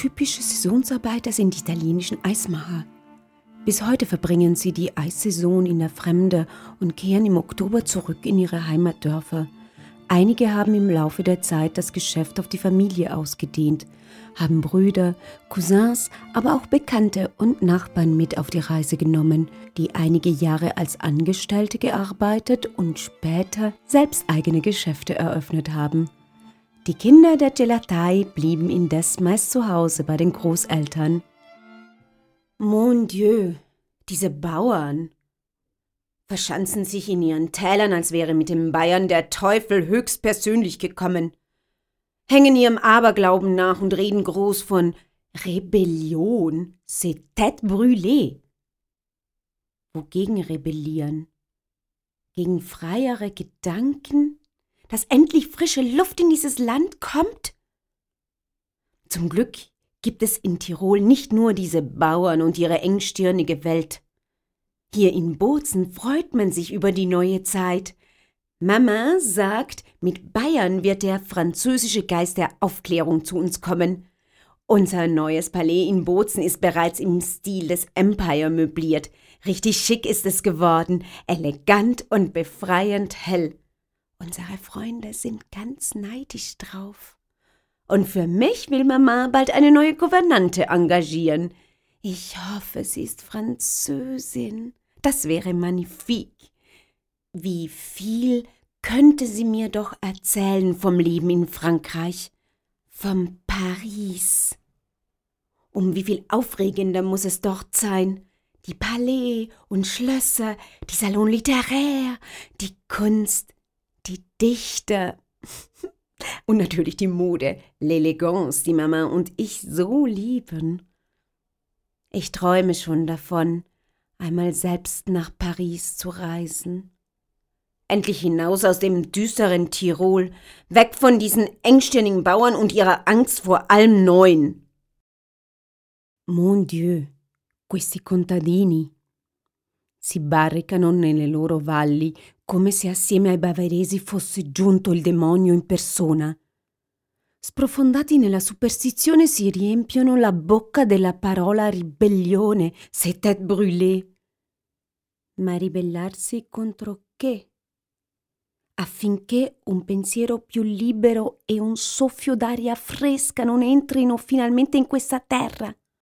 typische Saisonsarbeiter sind die italienischen Eismacher. Bis heute verbringen sie die Eissaison in der Fremde und kehren im Oktober zurück in ihre Heimatdörfer. Einige haben im Laufe der Zeit das Geschäft auf die Familie ausgedehnt, haben Brüder, Cousins, aber auch Bekannte und Nachbarn mit auf die Reise genommen, die einige Jahre als Angestellte gearbeitet und später selbst eigene Geschäfte eröffnet haben. Die Kinder der Gelatai blieben indes meist zu Hause bei den Großeltern. Mon Dieu, diese Bauern verschanzen sich in ihren Tälern, als wäre mit den Bayern der Teufel höchstpersönlich gekommen, hängen ihrem Aberglauben nach und reden groß von Rebellion, c'est tête brûlée. Wogegen rebellieren? Gegen freiere Gedanken? Dass endlich frische Luft in dieses Land kommt? Zum Glück gibt es in Tirol nicht nur diese Bauern und ihre engstirnige Welt. Hier in Bozen freut man sich über die neue Zeit. Mama sagt, mit Bayern wird der französische Geist der Aufklärung zu uns kommen. Unser neues Palais in Bozen ist bereits im Stil des Empire möbliert. Richtig schick ist es geworden, elegant und befreiend hell. Unsere Freunde sind ganz neidisch drauf. Und für mich will Mama bald eine neue Gouvernante engagieren. Ich hoffe, sie ist Französin. Das wäre magnifique. Wie viel könnte sie mir doch erzählen vom Leben in Frankreich, vom Paris. Wie viel aufregender muss es dort sein. Die Palais und Schlösser, die Salon littéraire, die Kunst, die Dichter und natürlich die Mode, l'Elegance, die Mama und ich so lieben. Ich träume schon davon, einmal selbst nach Paris zu reisen. Endlich hinaus aus dem düsteren Tirol, weg von diesen engstirnigen Bauern und ihrer Angst vor allem Neuen. Mon Dieu, questi contadini si barricano nelle loro valli come se assieme ai bavaresi fosse giunto il demonio in persona. Sprofondati nella superstizione si riempiono la bocca della parola ribellione, c'est tête brûlée. Ma ribellarsi contro che? Affinché un pensiero più libero e un soffio d'aria fresca non entrino finalmente in questa terra.